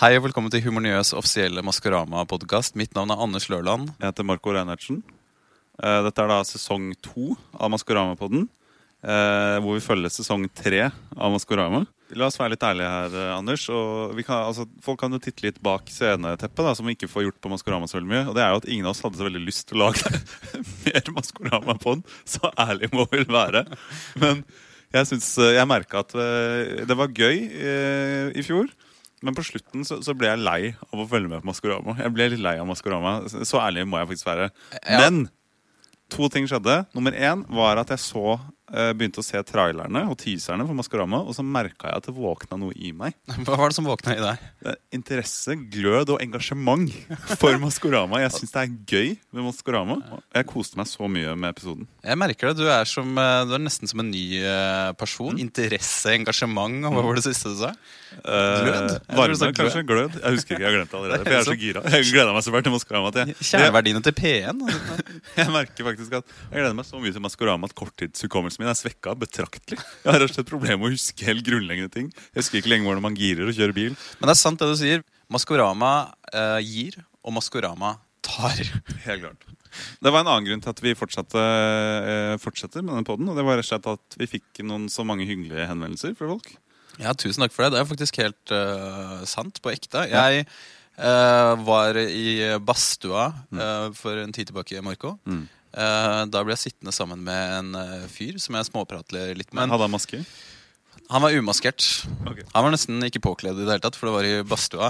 Hei og velkommen til Humornøs offisielle Maskorama-podcast. Mitt navn Anders Lørland. Jeg heter Marco Reinertsen. Dette da sesong 2 av Maskorama-podden, hvor vi følger sesong 3 av Maskorama. La oss være litt ærlige her, Anders. Og folk kan jo titte litt bak sceneteppet, da, som vi ikke får gjort på Maskorama så veldig mye. Og det jo at ingen av oss hadde så veldig lyst til å lage mer Maskorama-podd. Så ærlig må vi vel være. Men jeg merket at det var gøy i fjor. Men på slutten så ble jeg lei av å følge med på Maskorama. Jeg ble litt lei av Maskorama. Så ærlig må jeg faktisk være. Men 2 ting skjedde. Nummer 1 var at jeg begynte å se trailerne og teaserne for Maskorama, og så merket jeg at det våkna noe i meg. Hva var det som våkna i deg? Interesse, glød og engasjement for Maskorama. Jeg synes det gøy med Maskorama. Jeg koste meg så mye med episoden. Jeg merker det. Du er nesten som en ny person. Interesse, engasjement, og hva var det siste du sa? Glød? Varme, kanskje glød. Jeg husker ikke, jeg har glemt det allerede. For jeg så gira. Jeg gleder meg så fælt til Maskorama. Kjerneverdiene til P1. Jeg merker faktisk at jeg gleder meg så mye til Maskorama at korttidshukommelsen min svekket betraktelig. Jeg har rett og slett problemer med å huske helt grunnleggende ting. Jeg husker ikke lenger hvordan man girer og kjører bil. Men det sant det du sier. Maskorama gir, og Maskorama tar. Helt klart. Det var en annen grunn til at vi fortsetter med denne podden, og det var rett og slett at vi fikk så mange hyggelige henvendelser fra folk. Ja, tusen takk for det. Det faktisk helt sant på ekte. Jeg var i Bastua for en tid tilbake, Marco. Da ble jeg sittende sammen med en fyr som jeg småprater litt med. Hadde han maske? Han var umaskert. Okay. Han var nesten ikke påkledd i det hele tatt, for det var i Bastua.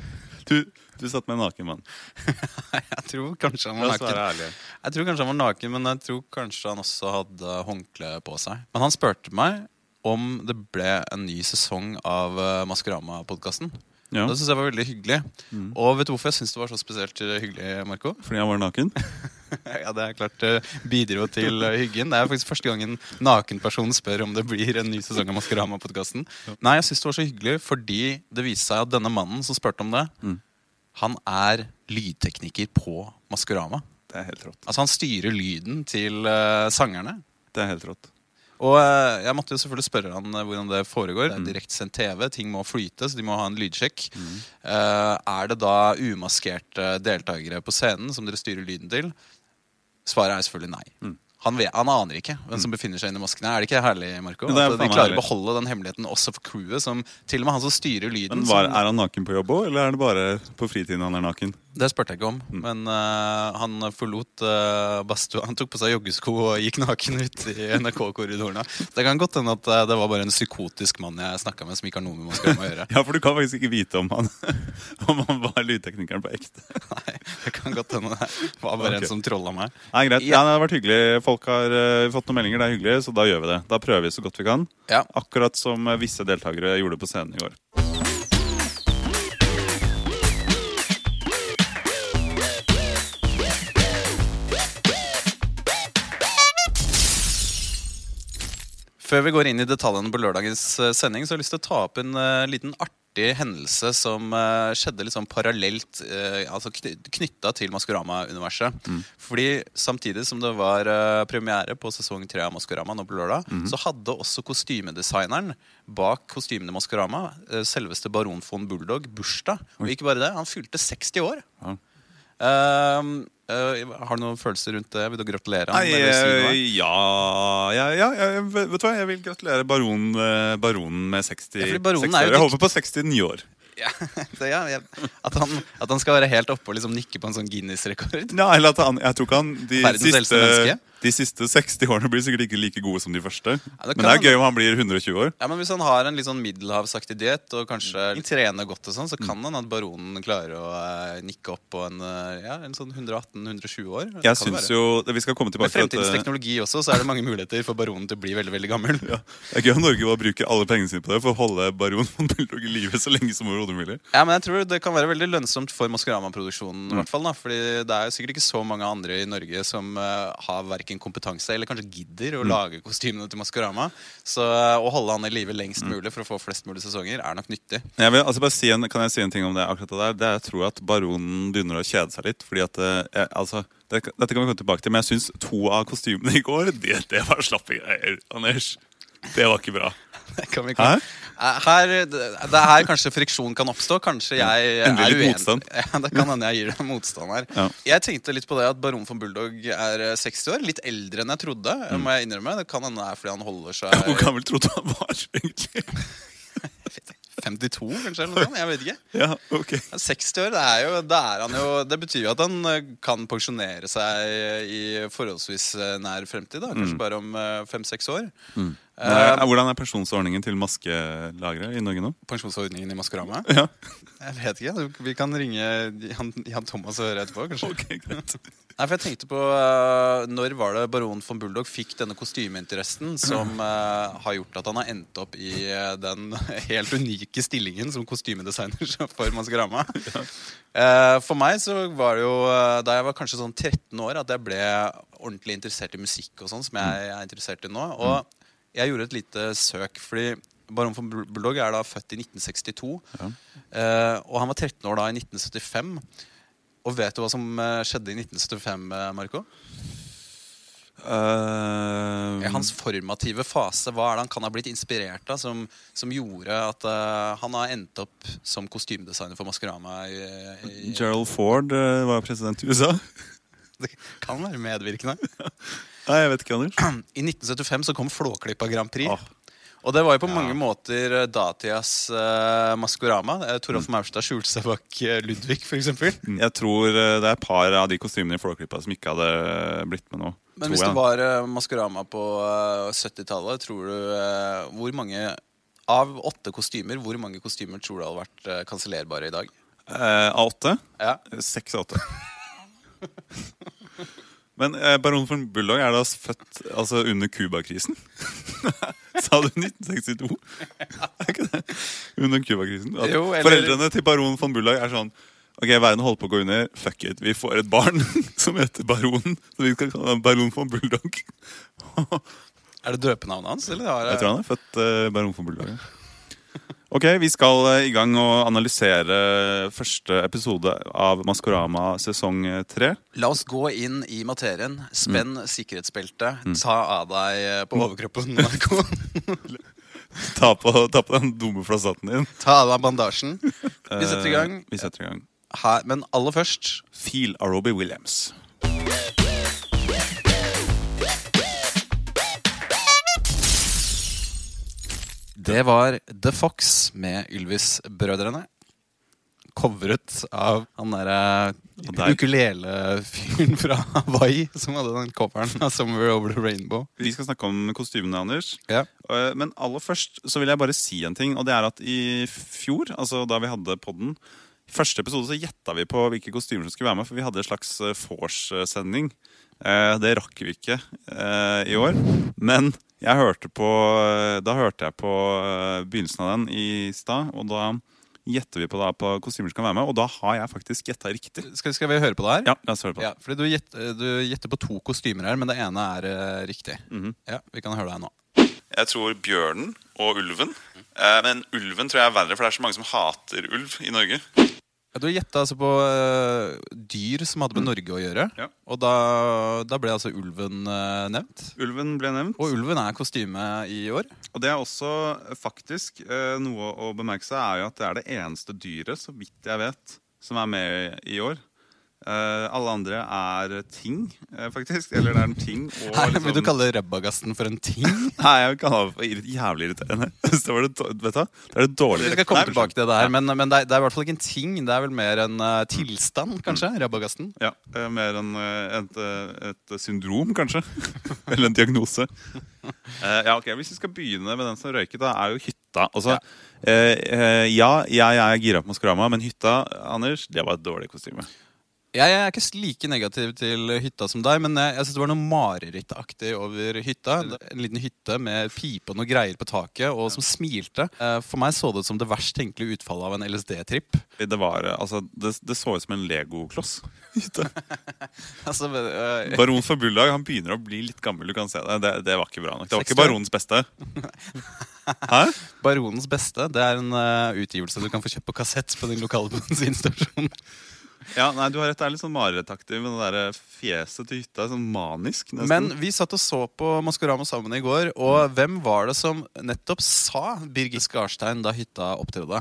Du satt med en naken mann. Jeg tror kanskje han var naken. Jeg tror kanskje han var naken, men jeg tror kanskje han også hadde håndkle på seg. Men han spurte meg om det ble en ny sesong av Maskorama-podcasten. Ja. Det synes jeg var veldig hyggelig. Og vet du hvorfor jeg synes det var så spesielt hyggelig, Marco? Fordi han var naken? Ja, det klart bidro til hyggen. Det faktisk første gang en nakenperson spør om det blir en ny sesong av Maskorama-podcasten. Nei, jeg synes det var så hyggelig fordi det viser seg at denne mannen som spurte om det, han lydtekniker på Maskorama. Det helt rått. Altså han styrer lyden til sangerne. Det helt rått. Og jeg måtte jo selvfølgelig spørre han hvordan det foregår. Det direkte sendt TV, ting må flyte, så de må ha en lydsjekk. Det da umaskerte deltakere på scenen som dere styrer lyden til? Svaret selvfølgelig nei. Han aner ikke hvem som befinner seg inne i maskene. Er det ikke herlig, Marco? At de klarer å beholde den hemmeligheten også for crewet, som til og med han som styrer lyden. Men han naken på jobb også, eller det bare på fritiden han naken? Det spurte jeg ikke om, men han forlot Bastua. Han tok på seg joggesko og gikk naken ut i NRK-korridorene. Det kan godt hende at det var bare en psykotisk mann jeg snakket med som ikke har noe med Maskorama å gjøre. Ja, for du kan faktisk ikke vite om han var lydteknikeren på ekte. Nei, det kan godt hende det var bare en som trollet meg. Nei, greit. Ja, det har vært hyggelig. Folk har fått noen meldinger, det hyggelig, så da gjør vi det. Da prøver vi så godt vi kan. Ja. Akkurat som visse deltakere gjorde på scenen i går. Før vi går inn i detaljene på lørdagens sending, så har jeg lyst til å ta opp en liten artig hendelse som skjedde litt sånn parallelt, altså knyttet til Maskorama-universet. Fordi samtidig som det var premiere på sesong 3 av Maskorama nå på lørdag, så hadde også kostymedesigneren bak kostymene Maskorama, selveste Baron von Bulldog, bursdag. Og ikke bare det, han fylte 60 år. Ja. Har du noen følelser rundt det? Vil du gratulere han? Vet du hva? Jeg vil gratulere baronen med 60 år. Jeg håper på 69 år. Ja, at han skal være helt oppe og liksom nikke på en sånn Guinness-rekord. Ja, eller at jeg tror ikke de siste 60 årene blir sikkert ikke like gode som de første. Ja, men det gøy om han blir 120 år. Ja, men hvis han har en litt sånn middelhavsaktig diett og kanskje trener godt og sånn, så kan han at baronen klarer å nikke opp på en sånn 118-120 år. Jeg synes jo, vi skal komme tilbake til med fremtidens teknologi også, så det mange muligheter for baronen til å bli veldig, veldig gammel. Ja. Det gøy om Norge bare bruker alle pengene sine på det for å holde baron von Bulldog i livet så lenge som overhodet mulig. Ja, men jeg tror det kan være veldig lønnsomt for Maskorama-produksjonen i hvert fall, da, fordi det sikkert ikke så mange andre i Norge som har hverken kompetanse eller kanskje gidder å lage kostymene til Maskorama. Så å holde han i livet lengst mulig for å få flest mulig sesonger nok nyttig. Jeg vil bare kan jeg si en ting om det akkurat det der? Det jeg tror at baronen begynner å kjede seg litt, fordi at dette kan vi komme tilbake til, men jeg synes 2 av kostymene i går, det var slappe greier, Anders. Det var ikke bra. Det kan vi ikke. Det er her kanskje friksjon kan oppstå. Kanskje jeg Endelig er litt uenig. motstand. Ja, det kan hende jeg gir deg motstand her. Ja. Jeg tenkte litt på det at Baron von Bulldog er 60 år. Litt eldre enn jeg trodde. Må jeg innrømme. Det kan hende det er fordi han holder seg Hvor gammel trodde du han var, egentlig? 52, kanskje? Eller noe sånt, jeg vet ikke. Ja, ok. 60 år, det betyr jo at han kan pensjonere seg i forholdsvis nær fremtid. Da. Kanskje bare om 5-6 år. Hvordan er pensjonsordningen til maskelagre i Norge nå? Pensjonsordningen i Maskorama? Ja. Jeg vet ikke. Vi kan ringe Jan Thomas og høre etterpå, kanskje. Ok, greit. Nei, for jeg tenkte på når var det Baron von Bulldog fikk denne kostymeinteressen som har gjort at han har endt opp i den helt unike stillingen som kostymedesigner for Maskorama. For meg så var det jo da jeg var kanskje sånn 13 år at jeg ble ordentlig interessert i musikk og sånn, som jeg er interessert i nå. Og jeg gjorde et lite søk, fordi Baron von Bulldog er da født i 1962, og han var 13 år da i 1975. Og vet du hva som skjedde i 1975, Marco? I hans formative fase, hva er det han kan ha blitt inspirert av som gjorde at han har endt opp som kostymedesigner for Maskorama Gerald Ford var president i USA. Det kan være medvirkende. Nei, jeg vet ikke, Anders. I 1975 så kom Flåklypa Grand Prix. Og det var jo på mange måter datidas Maskorama. Toralf Maurstad skjulte seg bak Ludvig, for eksempel. Jeg tror det er et par av de kostymene i Flåklypa som ikke hadde blitt med nå. Men hvis det var Maskorama på 70-tallet, tror du hvor mange av 8 kostymer, hvor mange kostymer tror du hadde vært kansellerbare i dag? Av 8? Ja. 6 av 8. Men Baron von Bulldog er da født altså under Cuba-krisen? Sa du 1962? Er ikke det? Under Cuba-krisen? Foreldrene til Baron von Bulldog er sånn: ok, verden holder på å gå under. Fuck it, vi får et barn som heter Baron. Så vi skal kalle ham Baron von Bulldog. Er det døpenavnet hans? Eller? Jeg tror han er født Baron von Bulldog. Ok, vi skal i gang og analysere første episode av Maskorama sesong 3. La oss gå inn i materien. Spenn sikkerhetsbeltet. Ta av deg på overkroppen, Marco. Ta på den dumme flassaten din. Ta av deg bandasjen. Vi setter i gang. Vi setter i gang. Her, men aller først Feel av Robbie Williams. Det var The Fox med Ylvis-brødrene. Coveret av han der ukulele-fyren fra Hawaii som hadde den coveren av Somewhere Over the Rainbow. Vi skal snakke om kostymene, Anders. Ja. Men aller først så vil jeg bare si en ting. Og det er at i fjor, altså da vi hadde podden, i første episode så gjettet vi på hvilke kostymer som skulle være med. For vi hadde en slags Force-sending. Det rakk vi ikke i år. Men da hørte jeg på begynnelsen av den i stad, og da gjetter vi på kostymer som kan være med, og da har jeg faktisk gjettet riktig. Skal vi høre på det her? Ja, la oss høre på det. Ja, fordi du gjetter på 2 kostymer her, men det ene er riktig. Ja, vi kan høre det her nå. Jeg tror bjørnen og ulven. Men ulven tror jeg er verre, for det er så mange som hater ulv i Norge. Ja, du gjettet altså på dyr som hadde med Norge å gjøre. Ja. Og da ble altså ulven nevnt. Ulven ble nevnt. Og ulven er kostyme i år. Og det er også faktisk noe å bemerke seg, er jo at det er det eneste dyret, så vidt jeg vet, som er med i år. Alle andre er ting, faktisk. Eller det er en ting. Og Vil du kalle Rabagasten for en ting? Nei, jeg vil kalle det for jævlig irriterende. Det er det dårlige. Vi skal komme tilbake til det her, men det er i hvert fall ikke en ting. Det er vel mer en tilstand, kanskje? Rabagasten? Ja, mer enn et syndrom, kanskje. Eller en diagnose. Ja, ok, hvis vi skal begynne med den som røyket, da er jo hytta. Altså, jeg er gira på Maskorama, men hytta, Anders, det var et dårlig kostyme. Jeg er ikke like negativ til hytta som deg, men jeg synes det var noe marerittaktig over hytta. En liten hytte med pipe og noe greier på taket, og som smilte. For meg så det ut som det verst tenkelige utfallet av en LSD-tripp. Det så ut som en Lego-kloss. Baron von Bulldog, han begynner å bli litt gammel, du kan se det. Det var ikke bra nok. Det var ikke Baronens beste. Hæ? Baronens beste, det er en utgivelse du kan få kjøpt på kassett på din lokale bensinstasjon. Ja, nei, du har rett, det litt sånn marerittaktig med det der fjeset til hytta, sånn manisk nesten. Men vi satt og så på Maskorama sammen i går, og hvem var det som nettopp sa Birgit Skarstein da hytta opptrådte?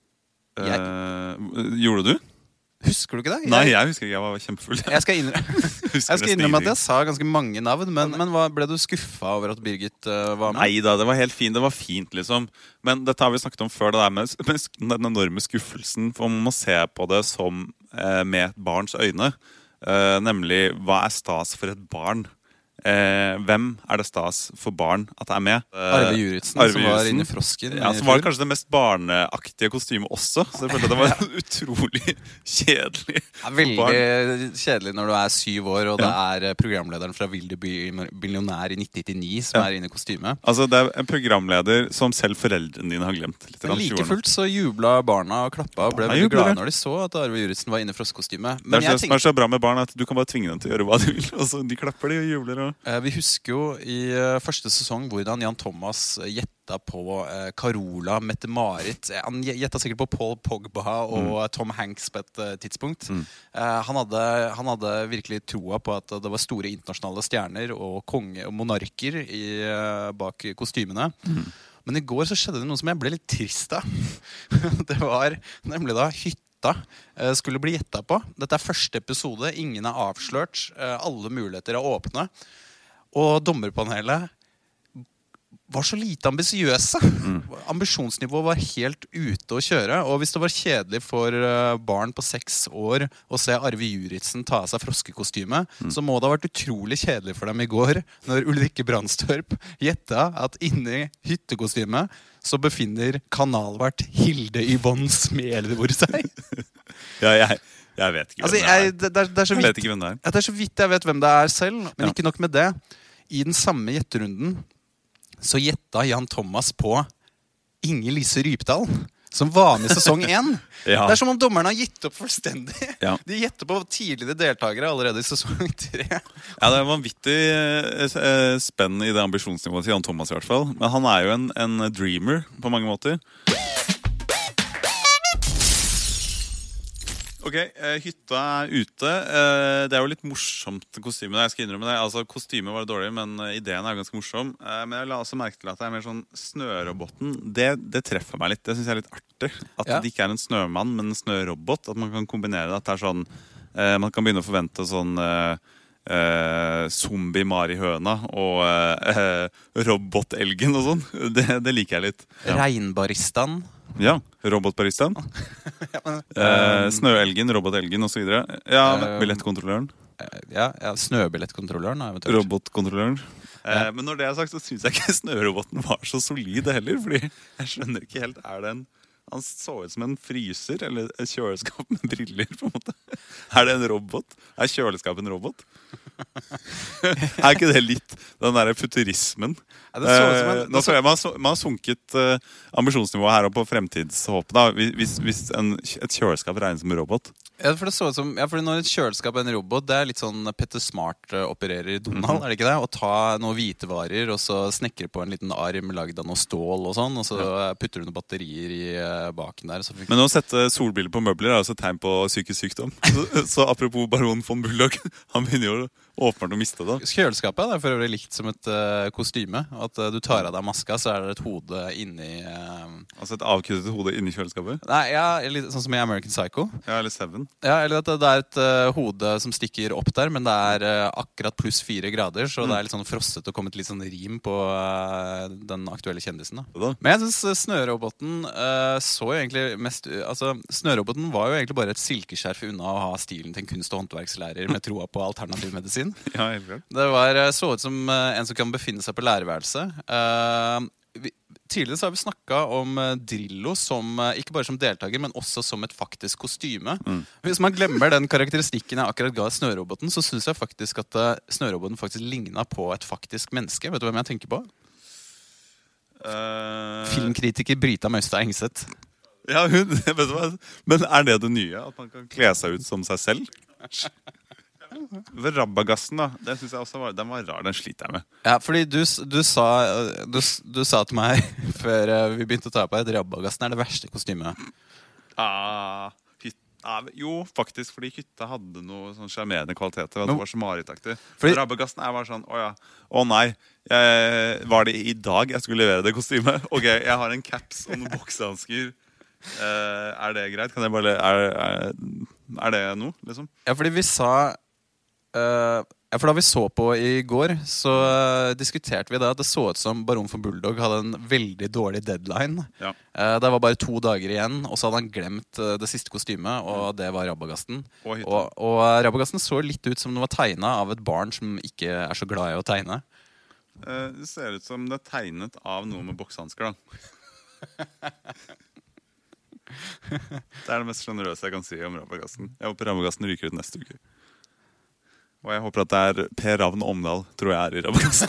Gjorde du? Husker du ikke det? Nei, jeg husker ikke, jeg var kjempefull. Jeg skal innrømme at jeg sa ganske mange navn, men ble du skuffa over at Birgit var med? Nei da, det var helt fint, det var fint liksom. Men dette har vi snakket om før, det der med den enorme skuffelsen. For man må se på det som med et barns øyne. Nemlig, hva stas for et barn? Hvem det stas for barn at det med? Arve Juritzen, som var inne i frosken. Ja, som var det kanskje det mest barneaktige kostymet også. Så jeg følte det var utrolig kjedelig. Veldig kjedelig når du 7 år, og det programlederen fra Vil du bli millionær i 1999 som inne i kostymet. Altså, det en programleder som selv foreldrene dine har glemt. Men like fullt så jubla barna og klappa og ble veldig glade når de så at Arve Juritzen var inne i froskekostyme. Det som så bra med barn, at du kan bare tvinge dem til å gjøre hva de vil. Altså, de klapper, de og jubler. Vi husker jo i første sesong hvordan Jan Thomas gjetta på Carola, Mette-Marit. Han gjetta sikkert på Paul Pogba og Tom Hanks på et tidspunkt. Han hadde virkelig troa på at det var store internasjonale stjerner og konge og monarker bak kostymene. Men i går så skjedde det noe som jeg ble litt trist av. Det var nemlig da hytta skulle bli gjettet på. Dette første episode, ingen avslørt, alle muligheter åpne. Og dommerpanelet var så lite ambisiøse. Ambisjonsnivået var helt ute å kjøre. Og hvis det var kjedelig for barn på 6 år å se Arve Juritzen ta av seg froskekostyme, så må det ha vært utrolig kjedelig for dem i går når Ulrikke Brandstorp gjetta at inni hyttekostymet så befinner kanalvert Hilde Yvonne Smeldevor seg. Ja, jeg vet ikke hvem det det er så vidt jeg vet hvem det selv, men ikke nok med det. I den samme gjetterunden så gjetta Jan Thomas på Inger Lise Rypdal, som var med i sesong 1. Det som om dommerne har gitt opp fullstendig. De gjetter på tidligere deltakere allerede i sesong 3. Ja, det vanvittig spenn i det ambisjonsnivået til Jan Thomas i hvert fall. Men han jo en dreamer på mange måter. Ok, hytta ute. Det jo litt morsomt kostyme. Jeg skal innrømme det. Altså, kostymet var dårlig, men ideen ganske morsom. Men jeg la også merke til at det mer sånn snøroboten. Det treffer meg litt. Det synes jeg litt artig. At det ikke en snømann, men en snørobot. At man kan kombinere det. At det sånn man kan begynne å forvente sånn zombie-marihøna og robotelgen og sånn. Det liker jeg litt. Regnbaristaen. Ja, robotbaristaen. Snøelgen, robotelgen og så videre. Ja, billettkontrolløren. Ja, snøbillettkontrolløren eventuelt. Robotkontrolløren. Men når det sagt, så synes jeg ikke snøroboten var så solid heller. Fordi jeg skjønner ikke helt, han så ut som en fryser eller et kjøleskap med briller på en måte. Det en robot? Kjøleskapet en robot? Ikke det litt den der futurismen? Nå tror jeg man har sunket ambisjonsnivået her oppe på fremtidshåpet da, hvis et kjøleskap regnes som en robot. Ja, for det så ut som, fordi når et kjøleskap en robot, det litt sånn Petter Smart opererer i Donald, det ikke det? Å ta noen hvitevarer og så snekre på en liten arm lagd av noe stål og sånn, og så putter du noen batterier i baken der. Men å sette solbriller på møbler også et tegn på psykisk sykdom. Så apropos baron von Bulldog, han begynner jo åpenbart å miste det. Kjøleskapet for øvrig likt som et kostyme. At du tar av deg maska, så det et hode inni Altså et avkuttet hode inni kjøleskapet? Nei, litt sånn som i American Psycho. Ja, eller Seven. Ja, eller at det et hode som stikker opp der, men det akkurat pluss 4 grader, så det litt sånn frosset og kommet litt sånn rim på den aktuelle kjendisen. Da. Men jeg synes snøroboten så jo egentlig mest... Altså, snøroboten var jo egentlig bare et silkeskjerf unna å ha stilen til en kunst- og håndverkslærer med troa på alternativ medisin. Ja, helt klart. Det så ut som en som kan befinne seg på lærerværelse. Tidligere så har vi snakket om Drillo som, ikke bare som deltaker, men også som et faktisk kostyme. Hvis man glemmer den karakteristikken jeg akkurat ga snøroboten, så synes jeg faktisk at snøroboten faktisk lignet på et faktisk menneske. Vet du hvem jeg tenker på? Filmkritiker Brita Møystad Engseth. Ja, vet du hva? Men det nye? At man kan kle seg ut som seg selv? Rabagassen da, den synes jeg også den var rar, den sliter jeg med. Ja, fordi du sa til meg før vi begynte å ta på at Rabagassen det verste kostymet. Jo, faktisk, fordi hytta hadde noe sånn sjarmerende kvaliteter. At det var så maritaktig. Fordi- Rabagassen er bare sånn, å nei, var det i dag jeg skulle levere det kostymet? Ok, jeg har en caps og noen boksehansker. Er det greit? Kan jeg bare, er det noe, liksom? Ja, fordi vi sa ja, for da vi så på i går, så diskuterte vi det at det så ut som Baron for Bulldog hadde en veldig dårlig deadline. Ja. Det var bare 2 dager igjen, og så hadde han glemt det siste kostymet, og det var Rabagasten. Og hytta. Og Rabagasten så litt ut som den var tegnet av et barn som ikke er så glad i å tegne. Det ser ut som det er tegnet av noe med boksehansker, da. Det er det mest generøse jeg kan si om Rabagassen. Jeg håper Rabagassen ryker ut neste uke. Og jeg håper at det er Per Ravn Omdal, tror jeg er i Rabagassen.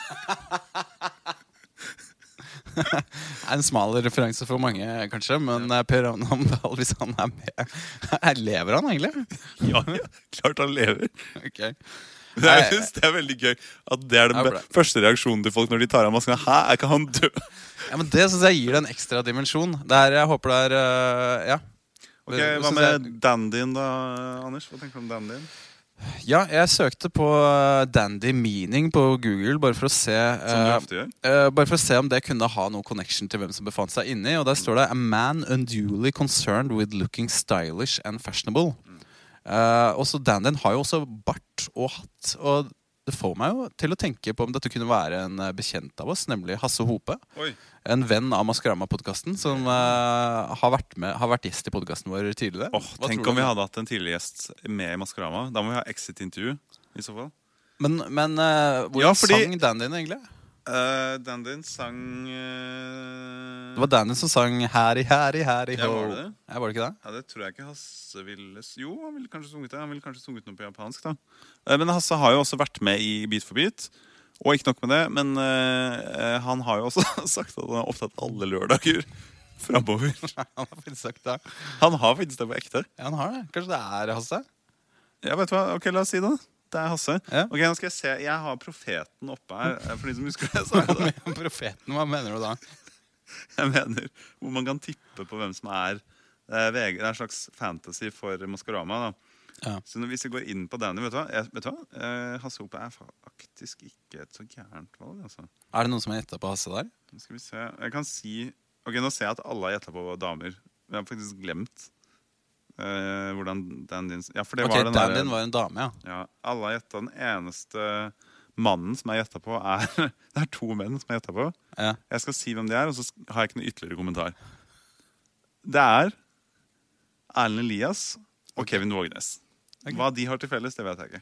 Det er en smal referanse for mange, kanskje, men Per Ravn Omdal, hvis han er med lever han egentlig? Ja, klart han lever. Ok. Jeg synes det er veldig gøy at det er den første reaksjonen til folk når de tar av masken. Hæ, er ikke han død? Ja, men det synes jeg gir det en ekstra dimensjon. Jeg håper det er, ja. Ok, hva med dandyen da, Anders? Hva tenker du om dandyen? Ja, jeg søkte på dandy meaning på Google bare for å se Som du ofte gjør? bare for å se om det kunne ha noe connection til hvem som befant seg inni. Og der står det: a man unduly concerned with looking stylish and fashionable. Også dandyen har jo også bart og hatt. Og det får meg jo til å tenke på om dette kunne være en bekjent av oss, nemlig Hasse Hope. Oi. En venn av Maskorama-podcasten som har vært gjest i podcasten vår tidligere. Tenk om vi hadde hatt en tidligere gjest med i Maskorama. Da må vi ha exit-intervju i så fall. Men hvordan sang dandyen egentlig? Dandyen sang Det var dandyen som sang Harry, Harry, Harry, ho. Ja, var det det? Ja, var det ikke det? Ja, det tror jeg ikke Hasse ville. Jo, han ville kanskje sunget det. Han ville kanskje sunget noe på japansk da. Men Hasse har jo også vært med i Beat for Beat. Og ikke nok med det, men han har jo også sagt at han er opptatt alle lørdager fremover. Han har faktisk sagt det. Han har faktisk det på ekte. Ja, han har det. Kanskje det er Hasse? Ja, vet du hva? Ok, la oss si det. Det er Hasse. Ja. Ok, nå skal jeg se. Jeg har profeten oppe her. For de som husker det, så er det. Profeten, hva mener du da? Jeg mener hvor man kan tippe på hvem som er VG. Det er en slags fantasy for Maskorama da. Ja. Så hvis vi går inn på Danny, vet du hva? Hasse Hope er faktisk ikke et så gærent valg, altså. Er det noen som har gjettet på Hasse der? Nå skal vi se. Jeg kan si... Ok, nå ser jeg at alle har gjettet på damer. Jeg har faktisk glemt hvordan Danny... Ja, for det Ok, var den dandyen var en dame, ja. Ja, alle har gjettet. Den eneste mannen som jeg gjettet på er... Det er 2 menn som jeg gjettet på. Ja. Jeg skal si hvem de er, og så har jeg ikke noe ytterligere kommentar. Det er Erlend Elias og Kevin Vågenes. Okay. Hva de har til felles, det vet jeg ikke.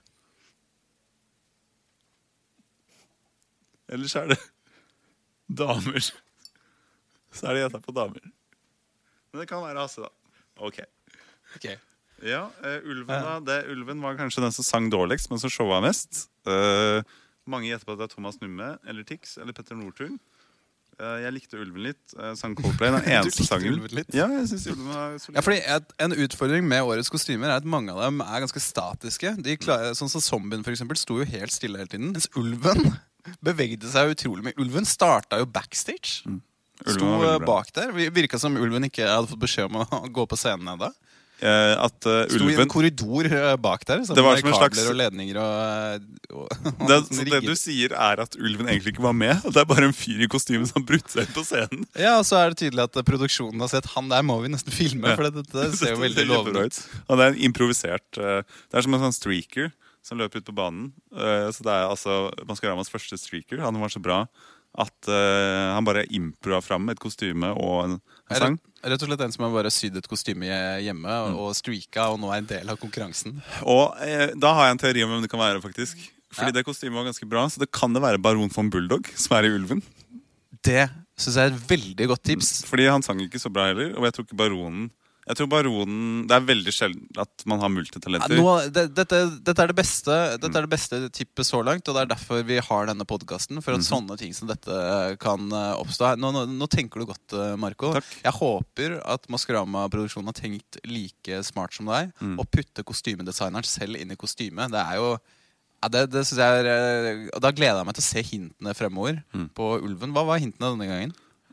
Ellers er det damer. Så er det gjettet på damer. Men det kan være Hasse da. Ok. Ja, Ulven da. Ulven var kanskje den som sang dårligst, men som showa mest. Mange gjetter på at det er Thomas Numme, eller Tix, eller Petter Northug. Jeg likte Ulven litt. Sang Coldplay, den eneste sangen. Ulven litt? Ja, jeg synes Ulven var solid. Ja, fordi en utfordring med årets kostymer er at mange av dem er ganske statiske. Sånn som Zombien for eksempel sto jo helt stille hele tiden. Mens Ulven bevegde seg utrolig mye. Ulven startet jo backstage. Sto bak der. Virket som Ulven ikke hadde fått beskjed om å gå på scenen enda. Sto i en korridor bak der. Det var som en slags... kabler og ledninger det du sier er at Ulven egentlig ikke var med. Det er bare en fyr i kostymen som brudte seg inn på scenen. Ja, og så er det tydelig at produksjonen har sett han der må vi nesten filme, for dette ser jo veldig lovende ut. Og det er improvisert. Det er som en sånn streaker som løper ut på banen. Så det er altså Maskoramas første streaker. Han var så bra at han bare improva fram et kostyme og en sang. Rett og slett en som har bare sydd et kostyme hjemme og streaka, og nå er en del av konkurransen. Og da har jeg en teori om hvem det kan være, faktisk. Fordi det kostymet var ganske bra, så det kan det være Baron von Bulldog som er i Ulven. Det synes jeg er et veldig godt tips. Fordi han sang ikke så bra heller, og jeg tror ikke Baronen... Jeg tror Baronen... Det er veldig sjelden at man har multitalenter. Dette er det beste tippet så langt, og det er derfor vi har denne podcasten, for at sånne ting som dette kan oppstå. Nå tenker du godt, Marco. Takk. Jeg håper at Maskorama-produksjonen har tenkt like smart som deg, og putte kostymedesigneren selv inn i kostymet. Det er jo... Ja, det synes jeg er... Da gleder jeg meg til å se hintene fremover på Ulven. Hva var hintene denne gangen?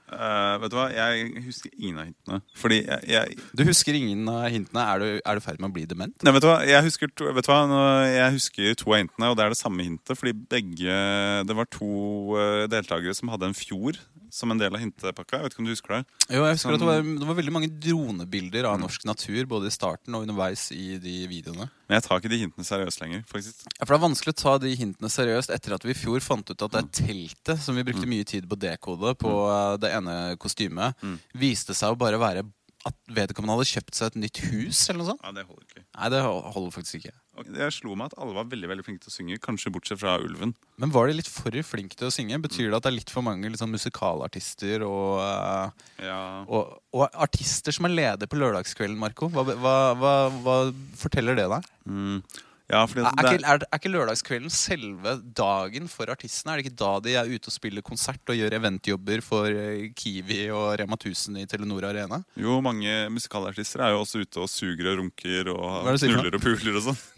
Vet du hva, jeg husker ingen av hintene. Fordi Du husker ingen av hintene. Er du ferdig med å bli dement? Nei, vet du hva, jeg husker to av hintene, og det er det samme hintet. Fordi det var to deltakere som hadde en fjord som en del av hintepakka. Jeg vet ikke om du husker det? Jo, jeg husker at det var veldig mange dronebilder av norsk natur, både i starten og underveis i de videoene. Men jeg tar ikke de hintene seriøst lenger, faktisk. Ja, for det er vanskelig å ta de hintene seriøst etter at vi i fjor fant ut at det teltet som vi brukte mye tid på å dekode på det ene kostymet, viste seg å bare være at vedkommende hadde kjøpt seg et nytt hus eller noe sånt. Ja, det holder ikke. Nei, det holder faktisk ikke. Jeg slo meg at alle var veldig, veldig flinke til å synge, kanskje bortsett fra Ulven. Men var de litt for flinke til å synge? Betyr det at det er litt for mange liksom, musikalartister og artister som er leder på lørdagskvelden, Marco? Hva forteller det deg? Ja, fordi er ikke lørdagskvelden selve dagen for artistene? Er det ikke da de er ute og spiller konsert og gjør eventjobber for Kiwi og Rema 1000 i Telenor Arena? Jo, mange musikalartister er jo også ute og suger og runker og knuller og puler og sånn.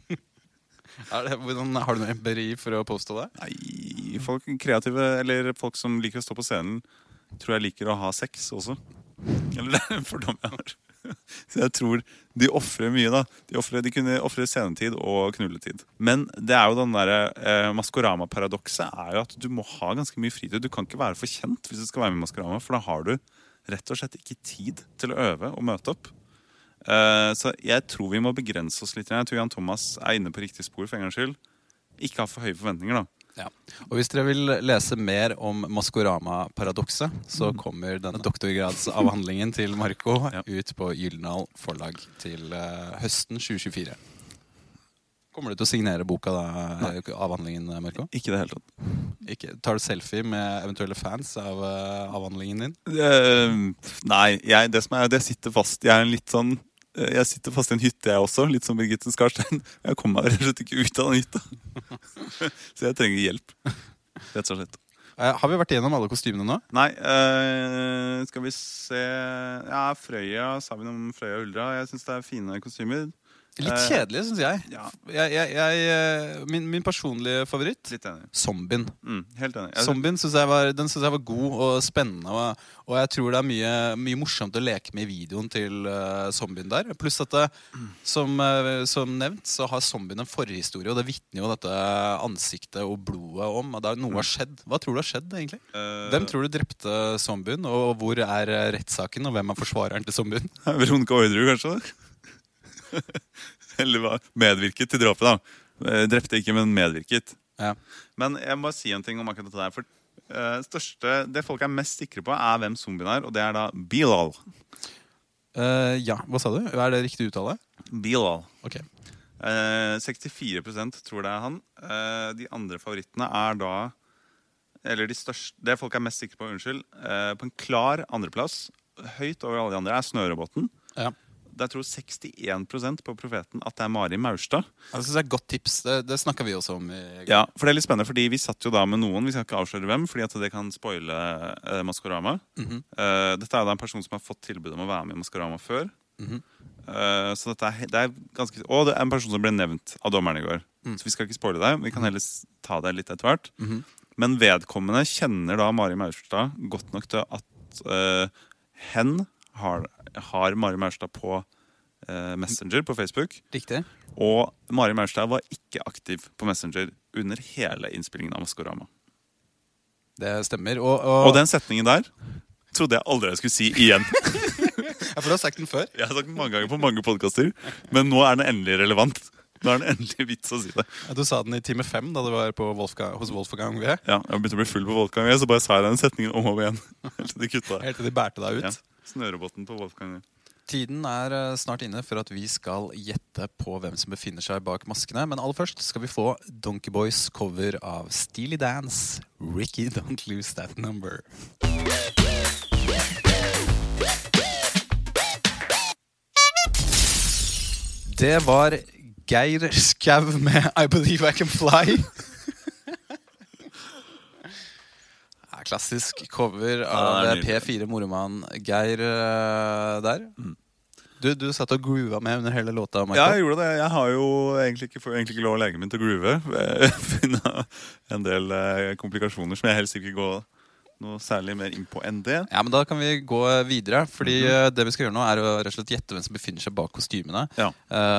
Har du noe empiri for å påstå det? Nei, folk kreative, eller folk som liker å stå på scenen, tror jeg liker å ha sex også. Eller det er en fordom jeg har. Så jeg tror de offrer mye da. De kunne offre scenetid og knulletid. Men det er jo den der Maskorama-paradokset er jo at du må ha ganske mye fritid. Du kan ikke være for kjent hvis du skal være med i Maskorama, for da har du rett og slett ikke tid til å øve og møte opp. Så jeg tror vi må begrense oss litt. Jeg tror Jan Thomas er inne på riktig spor for en gangs skyld. Ikke ha for høye forventninger da. Ja. Og hvis dere vil lese mer om Maskorama-paradokset, så kommer denne doktorgradsavhandlingen til Marco ut på Gyldendal forlag til høsten 2024. Kommer du til å signere boka da, avhandlingen, Marco? Ikke det hele tatt. Ikke. Tar du selfie med eventuelle fans av avhandlingen din? Nei, det som er at jeg sitter fast. Jeg sitter fast i en hytte, jeg også, litt som Birgitte Skarstein. Jeg kommer meg rett og slett ikke ut av den hytta. Så jeg trenger hjelp, rett og slett. Har vi vært igjennom alle kostymene nå? Nei, skal vi se. Ja, Frøya, sa vi noe om Frøya og Uldra. Jeg synes det er fine kostymer. Litt kjedelig, synes jeg. Ja. Min personlige favoritt, litt enig. Zombien. Helt enig. Zombien synes jeg var god og spennende, og jeg tror det er mye morsomt å leke med i videoen til Zombien der. Pluss at som nevnt, så har Zombien en forhistorie, og det vittner jo dette ansiktet og blodet om, og noe har skjedd. Hva tror du har skjedd, egentlig? Hvem tror du drepte Zombien, og hvor er rettssaken, og hvem er forsvareren til Zombien? Veronica Orderud, kanskje? Eller medvirket til drapet da. Drepte ikke, men medvirket. Ja. Men jeg må si en ting om akkurat dette der. For det folk er mest sikre på er hvem zombien er, og det er da Bilal. Ja, hva sa du? Er det riktig uttale? Bilal. Ok. 64% tror det er han. De andre favorittene er da, eller de største, det folk er mest sikre på, på en klar andreplass, høyt over alle de andre, er Snøroboten. Ja. Der tror 61% på Profeten at det er Mari Maurstad. Det synes jeg er et godt tips. Det snakket vi også om. Ja, for det er litt spennende, fordi vi satt jo da med noen. Vi skal ikke avsløre hvem, fordi at det kan spoile Maskorama. Dette er da en person som har fått tilbud om å være med i Maskorama før. Så det er ganske... Og det er en person som ble nevnt av dommeren i går. Så vi skal ikke spoile det. Vi kan heller ta det litt etter hvert. Men vedkommende kjenner da Mari Maurstad godt nok til at hen har Mari Maurstad på Messenger på Facebook. Riktig. Og Mari Maurstad var ikke aktiv på Messenger under hele innspillingen av Maskorama. Det stemmer. Og den setningen der trodde jeg aldri jeg skulle si igjen. Ja, for du har sagt den før. Jeg har sagt den mange ganger på mange podcaster, men nå er den endelig relevant. Nå er den endelig vits å si det. Ja, du sa den i time 5 da du var hos Wolfgang V. Ja, jeg begynte å bli full på Wolfgang V, så bare sa jeg den setningen om og om igjen. Helt til de bærte deg ut. Ja. Snørobotten på Wolfgang. Tiden er snart inne for at vi skal gjette på hvem som befinner seg bak maskene. Men aller først skal vi få Donkey Boys cover av Steely Dance. Ricky, don't lose that number. Det var Geir Skau med I Believe I Can Fly. Klassisk cover av P4 Moroman Geir der. Du satt og groova med under hele låta, Marco. Ja, jeg gjorde det. Jeg har jo egentlig ikke lov å legen min til å groove. Finne en del komplikasjoner som jeg helst ikke går noe særlig mer inn på enn det. Ja, men da kan vi gå videre. Fordi det vi skal gjøre nå er å rett og slett gjette hvem som befinner seg bak kostymene. Ja.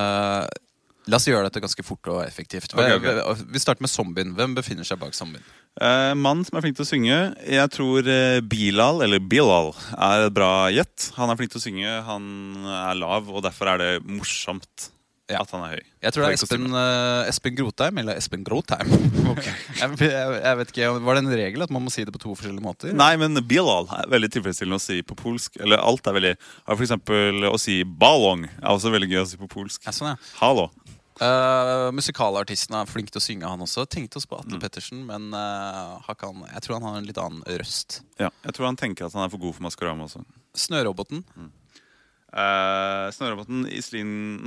La oss gjøre dette ganske fort og effektivt. Ok. Vi starter med zombien. Hvem befinner seg bak zombien? Mann som er flink til å synge. Jeg tror Bilal er et bra gjett. Han er flink til å synge, han er lav, og derfor er det morsomt at han er høy. Jeg tror det er Espen Grotheim, eller Espen Grotheim. Jeg vet ikke, var det en regel at man må si det på to forskjellige måter? Nei, men Bilal er veldig tilfredsstillende å si på polsk. Eller alt er veldig, for eksempel å si ballong er også veldig gøy å si på polsk. Ja, sånn, ja. Hallo. Musikalartisten er flink til å synge, han også. Tenkte oss på Atle Pettersen, men jeg tror han har en litt annen røst. Ja, jeg tror han tenker at han er for god for Maskorama også. Snøroboten. Snøroboten Iselin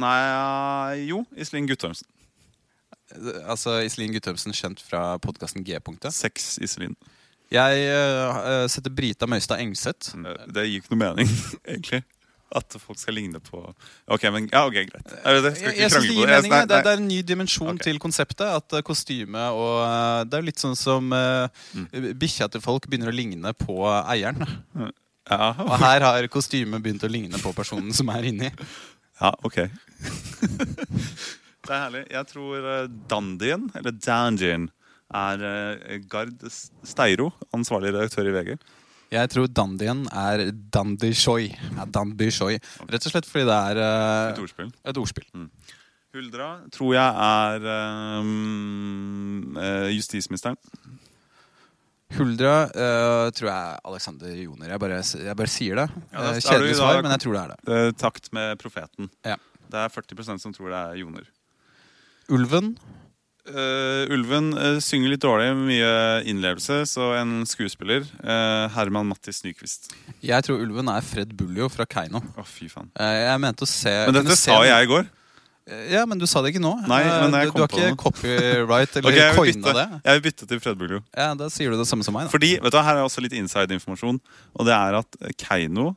Guttormsen. Altså Iselin Guttormsen, kjent fra podcasten G-punktet. 6 Iselin. Jeg setter Brita Møystad Engseth. Det gir ikke noe mening, egentlig. At folk skal ligne på Ok, men, ja, ok, greit. Jeg synes det gir mening. Det er en ny dimensjon til konseptet. At kostyme og det er litt sånn som bikkja til folk begynner å ligne på eieren. Ja. Og her har kostymet begynt å ligne på personen som er inni. Ja, ok. Det er herlig. Jeg tror Dandien, eller Dandien, er Gard Steiro, ansvarlig redaktør i VG. Jeg tror Dandien er Dandy Shoy. Rett og slett fordi det er et ordspill. Huldra tror jeg er justisministeren. Huldra tror jeg Alexander Joner. Jeg bare sier det. Kjedelig svar, men jeg tror det er det. Takt med profeten. Ja. Det er 40% som tror det er Joner. Ulven. Ulven synger litt dårlig, mye innlevelse, så en skuespiller. Herman Mattis Nyqvist. Jeg tror Ulven er Fred Buljo fra Keiino. Fy faen. Jeg mente å se... Men dette sa jeg i går. Ja, men du sa det ikke nå. Nei, men jeg du har ikke copyright eller coina det. Jeg vil bytte til Fred Buljo. Ja, da sier du det samme som meg da. Fordi, vet du, her er også litt inside-informasjon. Og det er at Keiino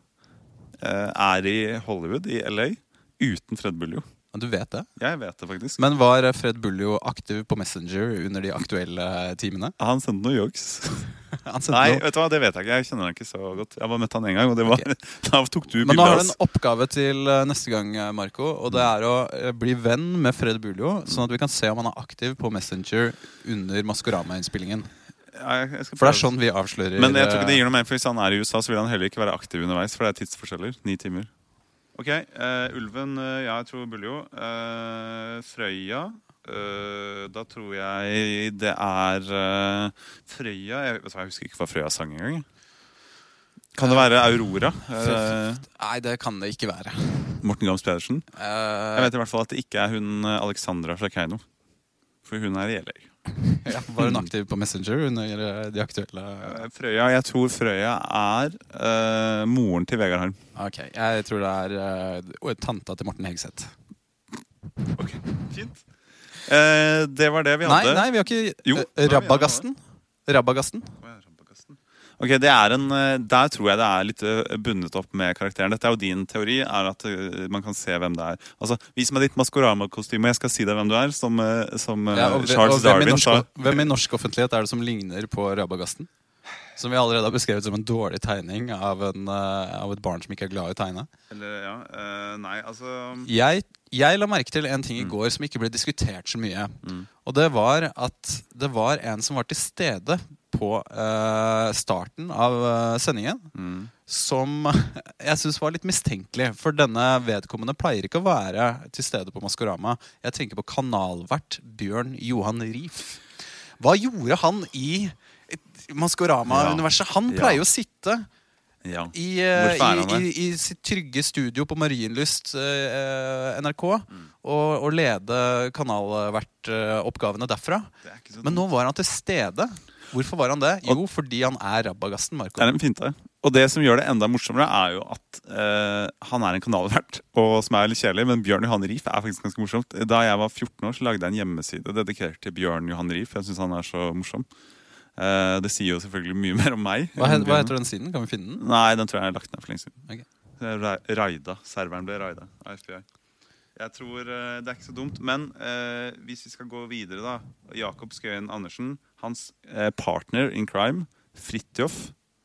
er i Hollywood, i LA, uten Fred Buljo. Du vet det? Jeg vet det faktisk. Men var Fred Buljo aktiv på Messenger under de aktuelle timene? Han sendte noe jokes. Nei, vet du hva, det vet jeg ikke. Jeg kjenner han ikke så godt. Jeg bare møtte han en gang, og det var, da tok du bildet. Men nå har du en oppgave til neste gang, Marco, og det er å bli venn med Fred Buljo, sånn at vi kan se om han er aktiv på Messenger under Maskorama-innspillingen. For det er sånn vi avslører. Men jeg tror ikke det gir noe mer, for hvis han er i USA, så vil han heller ikke være aktiv underveis, for det er tidsforskjeller. 9 timer. Ok, Ulven, jeg tror Buljo. Frøya, da tror jeg det er Frøya, jeg husker ikke hva Frøya sang en gang. Kan det være Aurora? Nei, det kan det ikke være. Morten Gams Pedersen? Jeg vet i hvert fall at det ikke er hun Alexandra fra Keiino. For hun er i LA. Ja, var hun aktiv på Messenger under de aktuelle... Frøya, jeg tror Frøya er moren til Vegard Harm. Ok, jeg tror det er tanta til Morten Hegseth. Ok, fint. Det var det vi hadde. Nei, vi har ikke Rabagasten. Ok, der tror jeg det er litt bundet opp med karakteren. Dette er jo din teori, er at man kan se hvem det er. Altså, vis meg ditt Maskorama-kostyme, jeg skal si deg hvem du er, som Charles Darwin sa. Hvem i norsk offentlighet er det som ligner på Rabagasten? Som vi allerede har beskrevet som en dårlig tegning av et barn som ikke er glad i å tegne. Nei, altså... Jeg la merke til en ting i går som ikke ble diskutert så mye. Og det var at det var en som var til stede på starten av sendingen, som jeg synes var litt mistenkelig. For denne vedkommende pleier ikke å være til stede på Maskorama. Jeg tenker på kanalvert Bjørn Johan Rief. Hva gjorde han i Maskorama-universet? Han pleier å sitte i sitt trygge studio på Marienlyst NRK og lede kanalvertoppgavene derfra. Men nå var han til stede. Hvorfor var han det? Jo, fordi han er Rabagasten, Marco. Det er en finte. Og det som gjør det enda morsommere er jo at han er en kanalvert, og som er litt kjedelig, men Bjørn Johan Rief er faktisk ganske morsomt. Da jeg var 14 år så lagde jeg en hjemmeside dedikert til Bjørn Johan Rief. Jeg synes han er så morsom. Det sier jo selvfølgelig mye mer om meg. Hva heter den siden? Kan vi finne den? Nei, den tror jeg er lagt ned for lenge siden. Okay. Raida. Serveren ble raida av FBI. Jeg tror det er ikke så dumt. Men hvis vi skal gå videre da, Jakob Skøyen Andersen, hans partner in crime, Fridtjof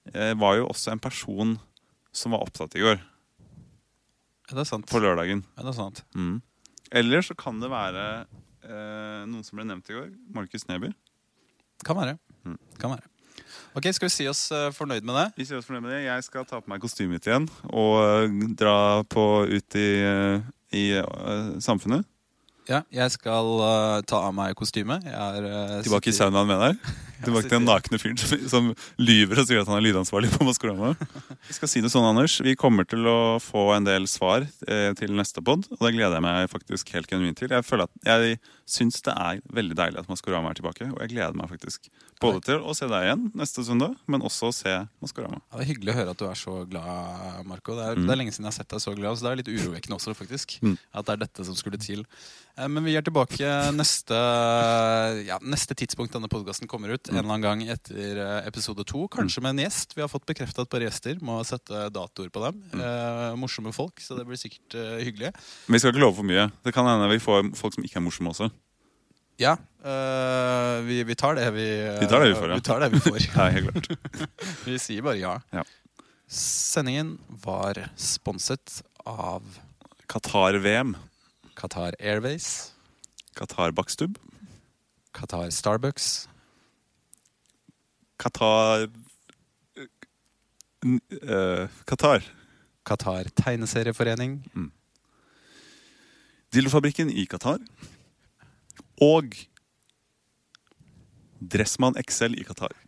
var jo også en person som var opptatt i går. Er det sant? På lørdagen. Er det sant? Eller så kan det være noen som ble nevnt i går. Markus Neby. Kan være. Kan være. Ok, skal vi si oss fornøyd med det? Vi sier oss fornøyd med det. Jeg skal ta på meg kostymet mitt igjen og dra ut i samfunnet. Ja, jeg skal ta av meg kostyme. Tilbake i saunaen med deg. Tilbake til den nakne fyren som lyver og sier at han er lydansvarlig på Maskorama. Vi skal si det sånn, Anders. Vi kommer til å få en del svar til neste podd, og det gleder jeg meg faktisk helt genuint til. Jeg syns det er veldig deilig at Maskorama er tilbake, og jeg gleder meg faktisk både til å se deg igjen neste søndag, men også å se Maskorama. Ja, det er hyggelig å høre at du er så glad, Marco. Det er lenge siden jeg har sett deg så glad, så det er litt urovekkende også, faktisk, at det er dette som skulle til. Men vi er tilbake neste tidspunkt denne podcasten kommer ut, en eller annen gang etter episode 2, kanskje med en gjest. Vi har fått bekreftet et par gjester, må sette datoer på dem. Morsomme folk, så det blir sikkert hyggelig. Men vi skal ikke love for mye. Det kan hende vi får folk som ikke er morsomme også. Ja, vi tar det vi tar det vi får, ja. Vi tar det vi får. Ja, helt klart. Vi sier bare ja. Ja. Sendingen var sponset av Qatar-VM. Qatar Airways, Qatar Bakstub, Qatar Starbucks, Qatar Qatar Tegneserieforening, Dildofabrikken i Qatar og Dressmann XL i Qatar.